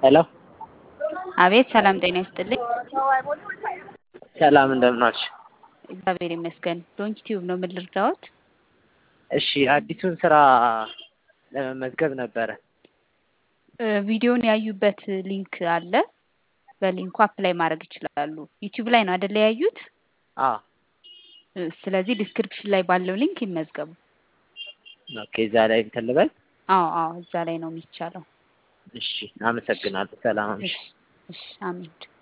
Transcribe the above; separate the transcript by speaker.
Speaker 1: ሄሎ
Speaker 2: አቤት ሰላም ጤና ይስጥልኝ።
Speaker 1: ሰላም እንደምን ዋልሽ?
Speaker 2: እግዚአብሔር ይመስገን። ዶንኪ ቲዩብ ነው ምን ልርዳዎት?
Speaker 1: እሺ አዲሱን ስራ ለመመዝገብ ነበረ።
Speaker 2: ቪዲዮን ያዩበት ሊንክ አለ። በሊንኩ አፕላይ ማድረግ ይችላሉ። ዩቲዩብ ላይ ነው አይደል ያዩት?
Speaker 1: አዎ
Speaker 2: ስለዚህ ዲስክሪፕሽን ላይ ባለው ሊንክ ይመዝገቡ።
Speaker 1: ኦኬ እዛ ላይ እንትን ልበል?
Speaker 2: አዎ እዛ ላይ ነው የሚቻለው።
Speaker 1: እሺ አመሰግናለሁ። ሰላም
Speaker 2: እሺ አሜን።